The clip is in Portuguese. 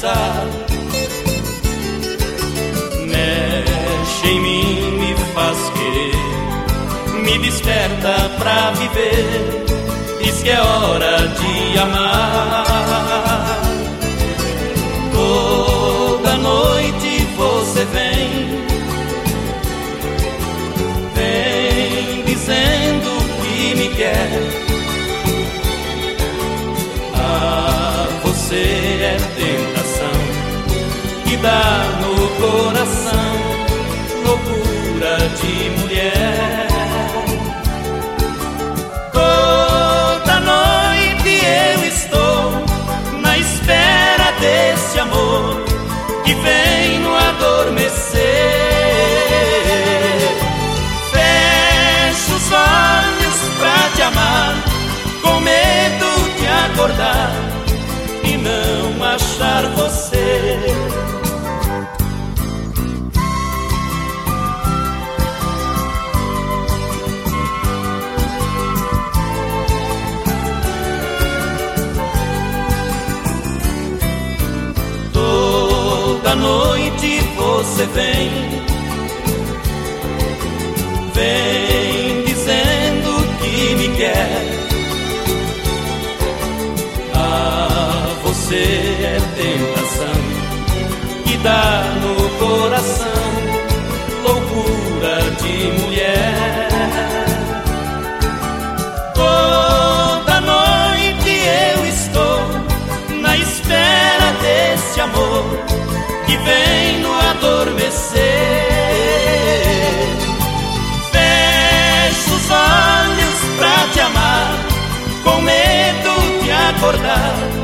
pensar. Mexe em mim, me faz querer, me desperta pra viver, diz que é hora de amar. Toda noite você vem dizendo que me quer. Você é tentação que dá no coração loucura de mulher. Toda noite eu estou na espera desse amor que vem no adormecer. Fecho os olhos pra te amar, com medo de acordar e não achar você. Toda noite você vem dizendo que me quer. Você é tentação que dá no coração loucura de mulher. Toda noite eu estou na espera desse amor que vem no adormecer. Fecho os olhos pra te amar, com medo de acordar